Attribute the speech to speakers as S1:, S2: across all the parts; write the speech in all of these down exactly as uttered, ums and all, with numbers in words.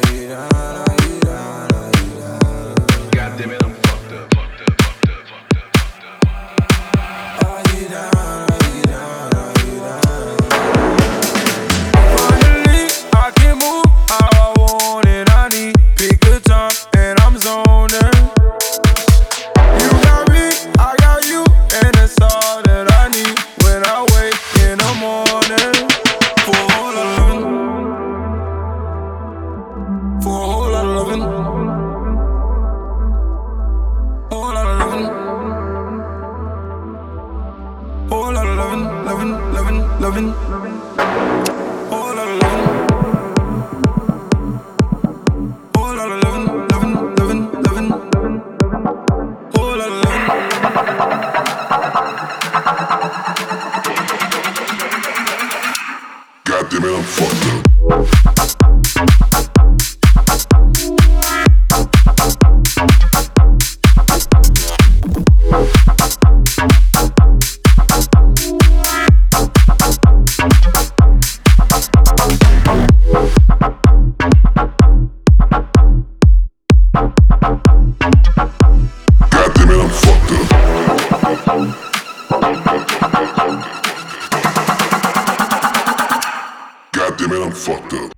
S1: you down, are you down, are you down?
S2: God damn it, I'm fucked up, fucked up, fucked up, fucked up, fucked up.
S1: Are you down, are you down, are you down? Finally, I can move how I want and I need. Pick the time and I'm zoning. You got me, I got you, and that's all that I need. When I wake in the morning, for a whole lot of loving, for a whole lot of loving, whole lot of loving, whole lot of loving, loving, loving, loving, whole lot of loving, whole lot of loving, loving, loving, loving, whole lot of loving.
S3: God damn it, I'm fucked up. God damn it, I'm fucked up. God damn it, I'm fucked up.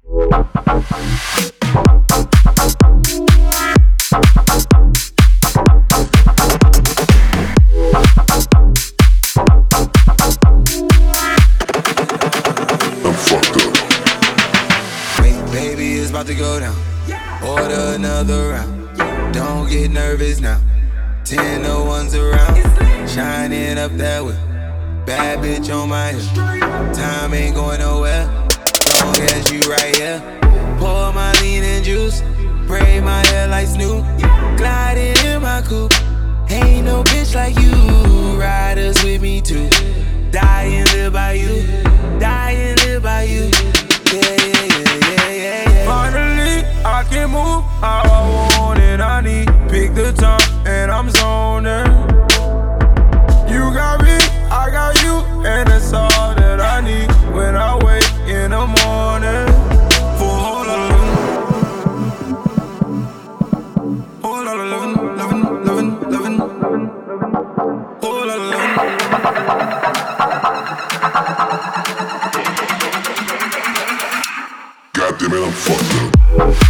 S3: I'm fucked up.
S1: Wait, baby, it's about to go down. Order another round. Don't get nervous now. Ten no ones around. Shining up that way. Bad bitch on my hip. Time ain't going nowhere. Long as you right here. Pour my lean and juice. Braid my hair like Snoop. Gliding in my coupe. Ain't no bitch like you. Riders with me too. Die and live by you. Die and live by you. Yeah, yeah, yeah, yeah, yeah, yeah. Finally, I can move how I want and I need. Pick the time and I'm zoning. You got me, I got you, and that's all that I need. When I wake in the morning, for a whole lot of loving, whole lot of loving, loving, loving, loving, whole lot of loving.
S3: God damn it, I'm fucked up.